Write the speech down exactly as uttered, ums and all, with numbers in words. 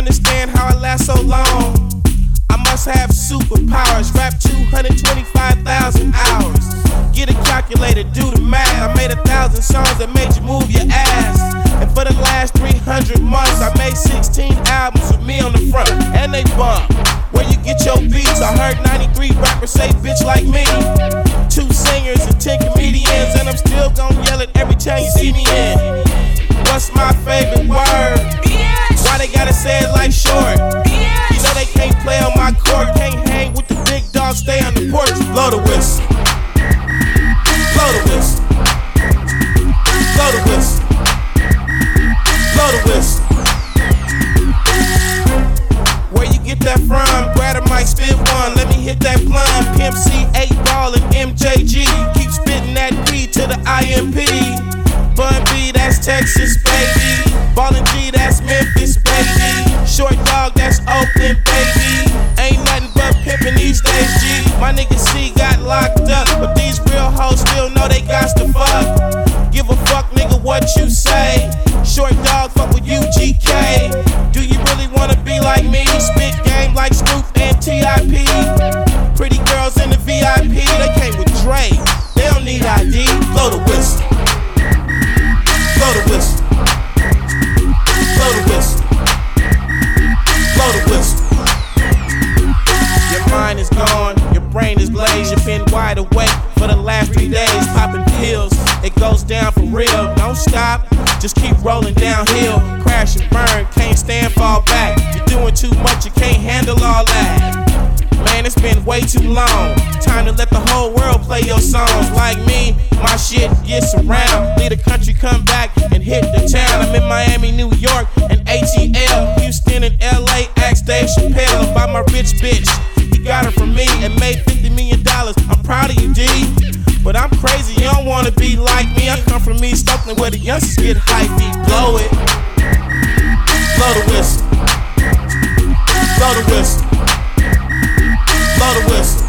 understand how I last so long. I must have superpowers. Rap two hundred twenty-five thousand hours. Get a calculator, do the math. I made a thousand songs that made you move your ass. And for the last three hundred months, I made sixteen albums with me on the front, and they bump. Where you get your beats? I heard ninety-three rappers say bitch like me. Two singers and ten comedians, and I'm still gon' yell it every time you see me in. What's my favorite word? Why they gotta say it like short? You know they can't play on my court, can't hang with the big dogs, stay on the porch. Blow the whistle. Blow the whistle. Blow the whistle. Blow the whistle. Where you get that from? Grab a mic, spit one. Let me hit that blunt. Pimp C, eight ball, and M J G. Keep spitting that P to the I M P. Bun B, that's Texas, baby. Ballin' G, that's Memphis, baby. Short dog, that's Oakland, baby. Ain't nothing but pimpin' these days, G. My nigga C got locked up, but these real hoes still know they got to fuck. Give a fuck, nigga, what you say. Short dog, fuck with U G K. Do you really wanna be like me? Spit game like Snoop and T I P. Pretty girls in the V I P, they came with Dre. They don't need I D. Blow the whistle. Blow the whistle. Blow the whistle. Blow the whistle. Your mind is gone, your brain is blazed. You've been wide awake for the last three days, popping pills. It goes down for real. Don't stop, just keep rolling downhill. Crash and burn, can't stand, fall back. You're doing too much, you can't handle all that. Man, it's been way too long. Time to let the whole world play your songs. Like me, my shit gets around. Leave the country, come back and hit the town. I'm in Miami, New York, and A T L. Houston and L A, ask Dave Chappelle about my rich bitch. He got her from me and made fifty million dollars. I'm proud of you, D. But I'm crazy, you don't wanna be like me. I come from East Oakland where the youngsters get hypey. Blow it. Blow the whistle. Blow the whistle. Blow the whistle.